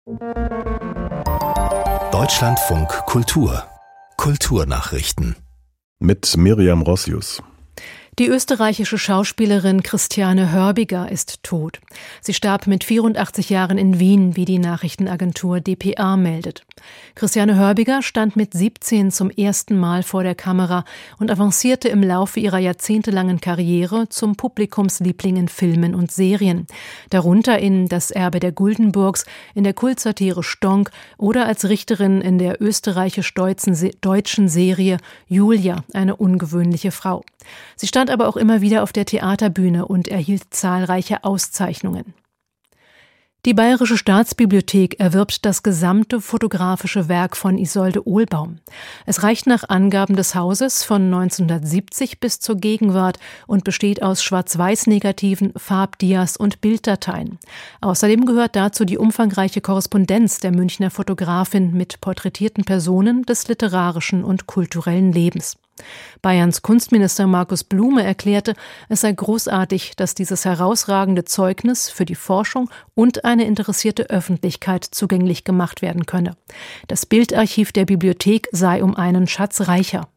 Deutschlandfunk Kultur. Kulturnachrichten. Mit Miriam Rossius. Die österreichische Schauspielerin Christiane Hörbiger ist tot. Sie starb mit 84 Jahren in Wien, wie die Nachrichtenagentur dpa meldet. Christiane Hörbiger stand mit 17 zum ersten Mal vor der Kamera und avancierte im Laufe ihrer jahrzehntelangen Karriere zum Publikumsliebling in Filmen und Serien. Darunter in Das Erbe der Guldenburgs, in der Kultsatire Stonk oder als Richterin in der österreichisch-deutschen Serie Julia, eine ungewöhnliche Frau. Sie stand aber auch immer wieder auf der Theaterbühne und erhielt zahlreiche Auszeichnungen. Die Bayerische Staatsbibliothek erwirbt das gesamte fotografische Werk von Isolde Ohlbaum. Es reicht nach Angaben des Hauses von 1970 bis zur Gegenwart und besteht aus Schwarz-Weiß-Negativen, Farbdias und Bilddateien. Außerdem gehört dazu die umfangreiche Korrespondenz der Münchner Fotografin mit porträtierten Personen des literarischen und kulturellen Lebens. Bayerns Kunstminister Markus Blume erklärte, es sei großartig, dass dieses herausragende Zeugnis für die Forschung und eine interessierte Öffentlichkeit zugänglich gemacht werden könne. Das Bildarchiv der Bibliothek sei um einen Schatz reicher.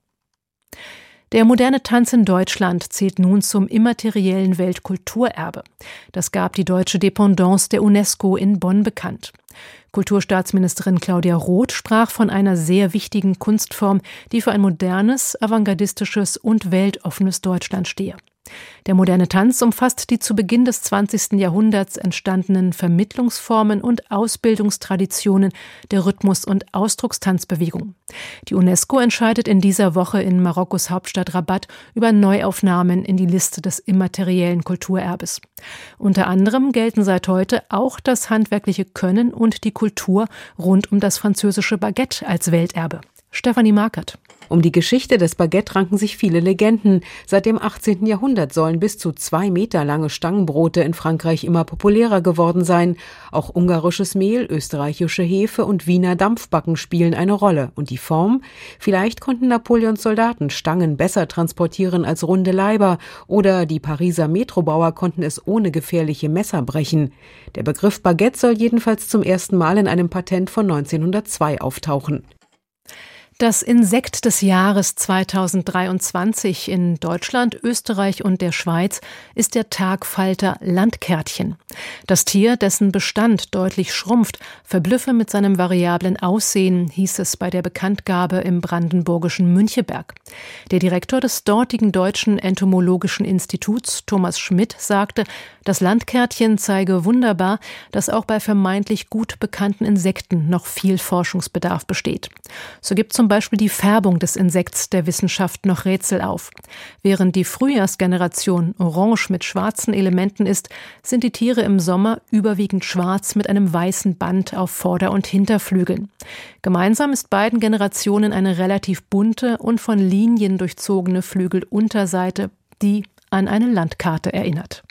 Der moderne Tanz in Deutschland zählt nun zum immateriellen Weltkulturerbe. Das gab die deutsche Dependance der UNESCO in Bonn bekannt. Kulturstaatsministerin Claudia Roth sprach von einer sehr wichtigen Kunstform, die für ein modernes, avantgardistisches und weltoffenes Deutschland stehe. Der moderne Tanz umfasst die zu Beginn des 20. Jahrhunderts entstandenen Vermittlungsformen und Ausbildungstraditionen der Rhythmus- und Ausdruckstanzbewegung. Die UNESCO entscheidet in dieser Woche in Marokkos Hauptstadt Rabat über Neuaufnahmen in die Liste des immateriellen Kulturerbes. Unter anderem gelten seit heute auch das handwerkliche Können und die Kultur rund um das französische Baguette als Welterbe. Stefanie Markert. Um die Geschichte des Baguette ranken sich viele Legenden. Seit dem 18. Jahrhundert sollen bis zu 2 Meter lange Stangenbrote in Frankreich immer populärer geworden sein. Auch ungarisches Mehl, österreichische Hefe und Wiener Dampfbacken spielen eine Rolle. Und die Form? Vielleicht konnten Napoleons Soldaten Stangen besser transportieren als runde Leiber oder die Pariser Metrobauer konnten es ohne gefährliche Messer brechen. Der Begriff Baguette soll jedenfalls zum ersten Mal in einem Patent von 1902 auftauchen. Das Insekt des Jahres 2023 in Deutschland, Österreich und der Schweiz ist der Tagfalter Landkärtchen. Das Tier, dessen Bestand deutlich schrumpft, verblüffe mit seinem variablen Aussehen, hieß es bei der Bekanntgabe im brandenburgischen Müncheberg. Der Direktor des dortigen Deutschen Entomologischen Instituts, Thomas Schmidt, sagte, das Landkärtchen zeige wunderbar, dass auch bei vermeintlich gut bekannten Insekten noch viel Forschungsbedarf besteht. So gibt zum Beispiel die Färbung des Insekts der Wissenschaft noch Rätsel auf. Während die Frühjahrsgeneration orange mit schwarzen Elementen ist, sind die Tiere im Sommer überwiegend schwarz mit einem weißen Band auf Vorder- und Hinterflügeln. Gemeinsam ist beiden Generationen eine relativ bunte und von Linien durchzogene Flügelunterseite, die an eine Landkarte erinnert.